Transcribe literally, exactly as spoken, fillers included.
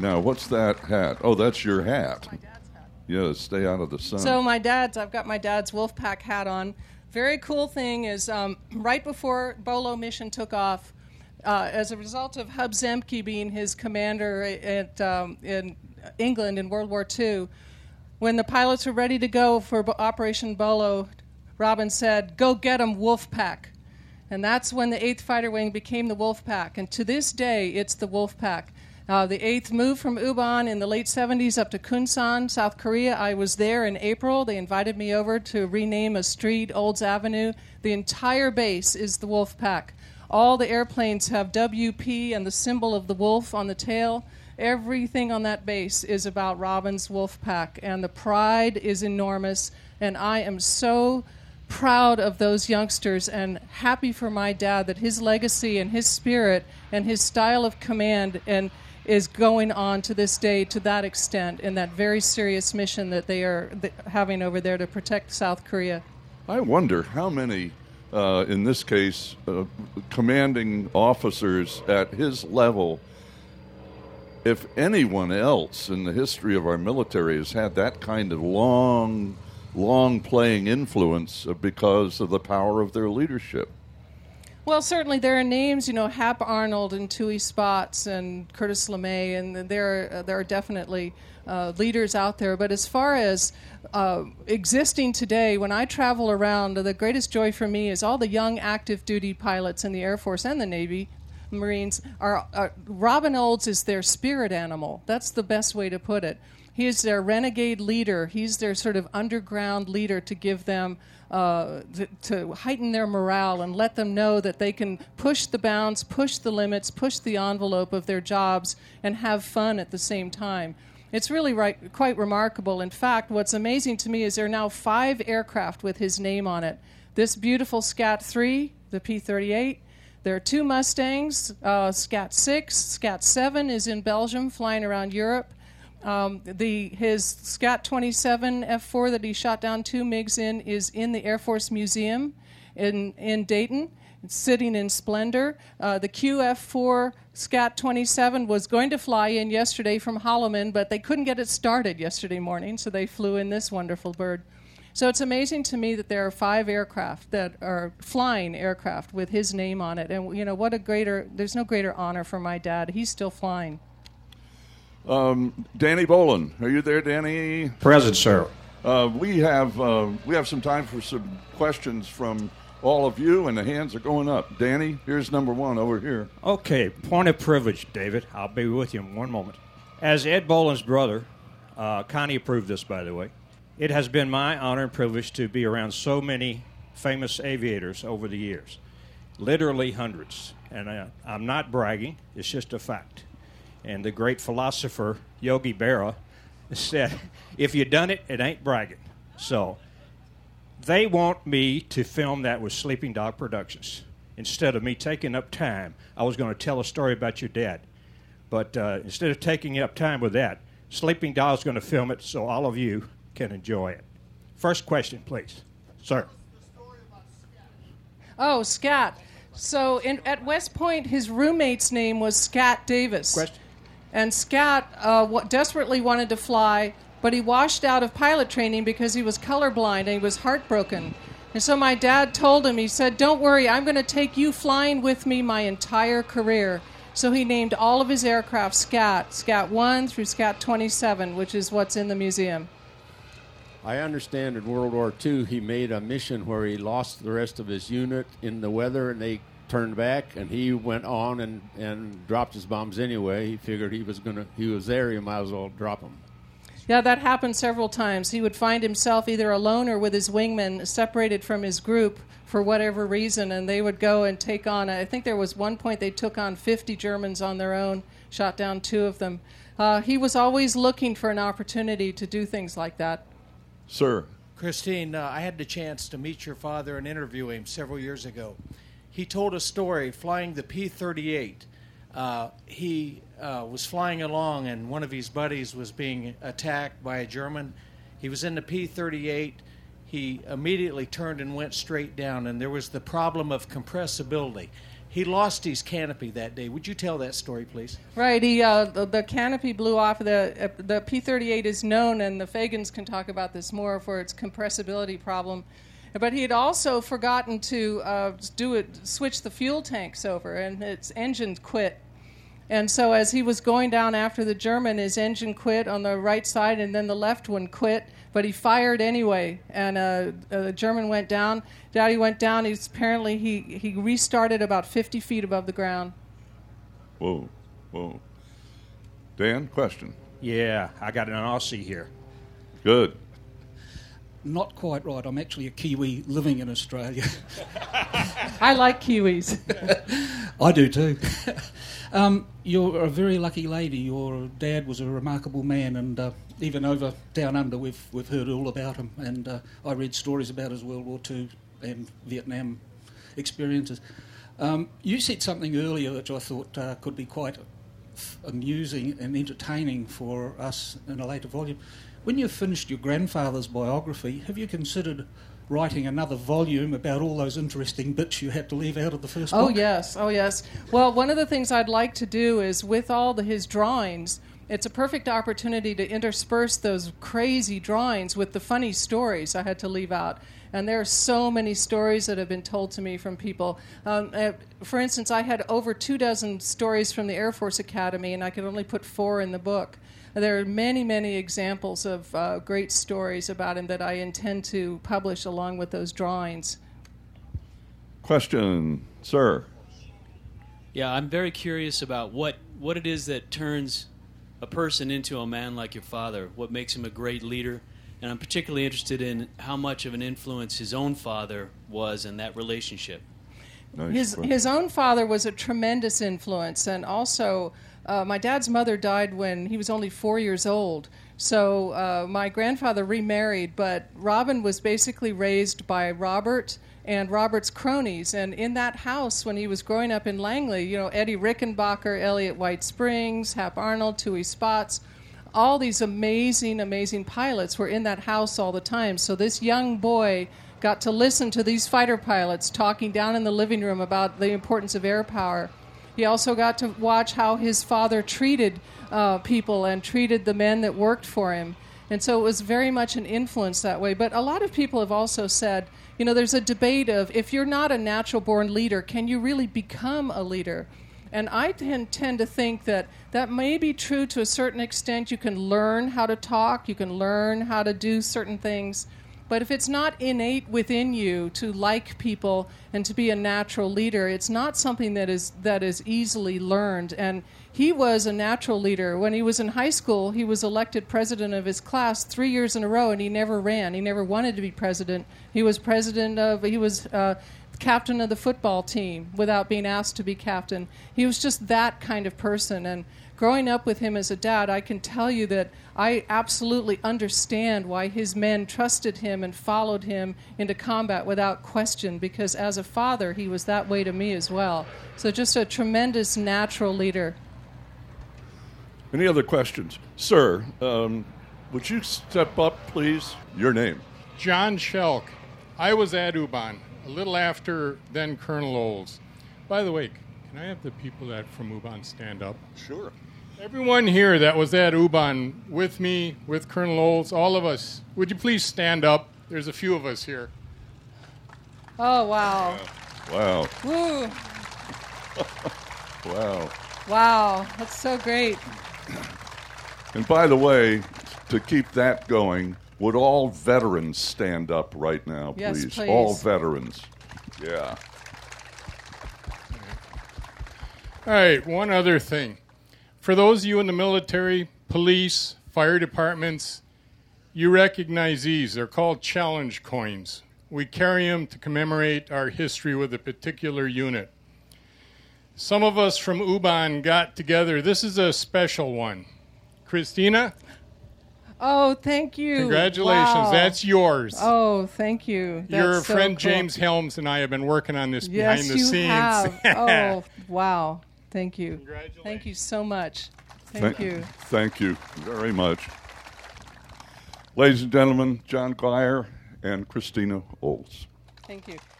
Now, what's that hat? Oh, that's your hat. My dad's hat. Yeah, stay out of the sun. So my dad's, I've got my dad's Wolfpack hat on. Very cool thing is um, right before Bolo mission took off, uh, as a result of Hub Zemke being his commander at, um, in England in World War Two, when the pilots were ready to go for B- Operation Bolo, Robin said, "Go get 'em, Wolfpack." And that's when the eighth Fighter Wing became the Wolfpack. And to this day, it's the Wolfpack. Uh, the eighth moved from Uban in the late seventies up to Kunsan, South Korea. I was there in April. They invited me over to rename a street, Olds Avenue. The entire base is the Wolfpack. All the airplanes have W P and the symbol of the wolf on the tail. Everything on that base is about Robin's Wolfpack, and the pride is enormous. And I am so proud of those youngsters and happy for my dad that his legacy and his spirit and his style of command and is going on to this day to that extent in that very serious mission that they are th- having over there to protect South Korea. I wonder how many, uh, in this case, uh, commanding officers at his level, if anyone else in the history of our military has had that kind of long, long-playing influence because of the power of their leadership. Well, certainly there are names, you know, Hap Arnold and Tui Spots and Curtis LeMay, and there are, there are definitely uh, leaders out there. But as far as uh, existing today, when I travel around, the greatest joy for me is all the young active duty pilots in the Air Force and the Navy, Marines, are, are Robin Olds is their spirit animal. That's the best way to put it. He is their renegade leader. He's their sort of underground leader to give them, uh, to, to heighten their morale and let them know that they can push the bounds, push the limits, push the envelope of their jobs, and have fun at the same time. It's really right, quite remarkable. In fact, what's amazing to me is there are now five aircraft with his name on it. This beautiful Scat three, the P thirty-eight. There are two Mustangs, uh, Scat six. Scat seven is in Belgium, flying around Europe. Um, the his Scat twenty-seven F four that he shot down two MiGs in is in the Air Force Museum in, in Dayton. It's sitting in splendor. Uh, the Q F four Scat twenty-seven was going to fly in yesterday from Holloman, but they couldn't get it started yesterday morning, so they flew in this wonderful bird. So it's amazing to me that there are five aircraft that are flying aircraft with his name on it. And, you know, what a greater, there's no greater honor for my dad. He's still flying. Um, Danny Bolin, are you there, Danny? Present, sir. Uh, we have uh, we have some time for some questions from all of you, and the hands are going up. Danny, here's number one over here. Okay, point of privilege, David. I'll be with you in one moment. As Ed Bolin's brother, uh, Connie approved this, by the way. It has been my honor and privilege to be around so many famous aviators over the years, literally hundreds. And I, I'm not bragging, it's just a fact. And the great philosopher Yogi Berra said, if you done it, it ain't bragging. So they want me to film that with Sleeping Dog Productions. Instead of me taking up time, I was going to tell a story about your dad. But uh, instead of taking up time with that, Sleeping Dog's going to film it so all of you can enjoy it. First question, please. Sir. Oh, Scat. So in, at West Point, his roommate's name was Scat Davis. Question. And Scat uh, w- desperately wanted to fly, but he washed out of pilot training because he was colorblind and he was heartbroken. And so my dad told him, he said, don't worry, I'm going to take you flying with me my entire career. So he named all of his aircraft Scat, Scat one through Scat twenty-seven, which is what's in the museum. I understand in World War Two he made a mission where he lost the rest of his unit in the weather, and they turned back, and he went on and, and dropped his bombs anyway. He figured he was gonna he was there, he might as well drop them. Yeah, that happened several times. He would find himself either alone or with his wingmen separated from his group for whatever reason, and they would go and take on, I think there was one point they took on fifty Germans on their own, shot down two of them. Uh, he was always looking for an opportunity to do things like that. Sir. Christine, uh, I had the chance to meet your father and interview him several years ago. He told a story flying the P thirty-eight. Uh, he uh, was flying along, and one of his buddies was being attacked by a German. He was in the P thirty-eight. He immediately turned and went straight down, and there was the problem of compressibility. he lost his canopy that day. Would you tell that story, please? Right. He uh, the, the canopy blew off. The uh, the P thirty-eight is known, and the Fagans can talk about this more, for its compressibility problem. But he had also forgotten to uh, do it, switch the fuel tanks over, and its engine quit. And so as he was going down after the German, his engine quit on the right side, and then the left one quit. But he fired anyway, and uh, uh, the German went down. Daddy went down. He's apparently he, he restarted about fifty feet above the ground. Whoa, whoa. Dan, question. Yeah, I got an Aussie here. Good. Not quite right. I'm actually a Kiwi living in Australia. I like Kiwis. I do too. um, you're a very lucky lady. Your dad was a remarkable man, and uh, even over down under, we've we've heard all about him. And uh, I read stories about his World War Two and Vietnam experiences. Um, you said something earlier which I thought uh, could be quite f- amusing and entertaining for us in a later volume. When you've finished your grandfather's biography, have you considered writing another volume about all those interesting bits you had to leave out of the first Oh, book? yes. Oh, yes. Well, one of the things I'd like to do is, with all the, his drawings, it's a perfect opportunity to intersperse those crazy drawings with the funny stories I had to leave out. And there are so many stories that have been told to me from people. Um, uh, for instance, I had over two dozen stories from the Air Force Academy, and I could only put four in the book. There are many, many examples of uh, great stories about him that I intend to publish along with those drawings. Question, sir. Yeah, I'm very curious about what, what it is that turns a person into a man like your father, what makes him a great leader. And I'm particularly interested in how much of an influence his own father was in that relationship. Nice His question. his own father was a tremendous influence, and also uh, my dad's mother died when he was only four years old. So uh, my grandfather remarried, but Robin was basically raised by Robert and Robert's cronies. And in that house, when he was growing up in Langley, you know, Eddie Rickenbacker, Elliot White Springs, Hap Arnold, Tui Spots, all these amazing, amazing pilots were in that house all the time. So this young boy got to listen to these fighter pilots talking down in the living room about the importance of air power. He also got to watch how his father treated uh, people and treated the men that worked for him. And so it was very much an influence that way. But a lot of people have also said, you know, there's a debate of, if you're not a natural-born leader, can you really become a leader? And I tend, tend to think that that may be true to a certain extent. You can learn how to talk, you can learn how to do certain things. But if it's not innate within you to like people and to be a natural leader, it's not something that is that is easily learned. And he was a natural leader. When he was in high school, he was elected president of his class three years in a row, and he never ran. He never wanted to be president. He was president of, he was uh, captain of the football team without being asked to be captain. He was just that kind of person. And growing up with him as a dad, I can tell you that I absolutely understand why his men trusted him and followed him into combat without question, because as a father, he was that way to me as well. So just a tremendous natural leader. Any other questions? Sir, um, would you step up, please? Your name. John Shelk. I was at Uban, a little after then Colonel Olds. By the way, can I have the people that from Uban stand up? Sure. Everyone here that was at Uban with me, with Colonel Olds, all of us, would you please stand up? There's a few of us here. Oh, wow. Wow. Woo. Wow. Wow. That's so great. And by the way, to keep that going, would all veterans stand up right now, Yes, please? please. All veterans. Yeah. All right, one other thing. For those of you in the military, police, fire departments, you recognize these. They're called challenge coins. We carry them to commemorate our history with a particular unit. Some of us from Uban got together. This is a special one. Christina? Oh, thank you. Congratulations. Wow. That's yours. Oh, thank you. That's Your so friend cool. James Helms and I have been working on this Yes, behind the you scenes. have. Oh, wow. Thank you. Congratulations. Thank you so much. Thank you. Thank you very much. Ladies and gentlemen, John Guyer and Christina Olds. Thank you.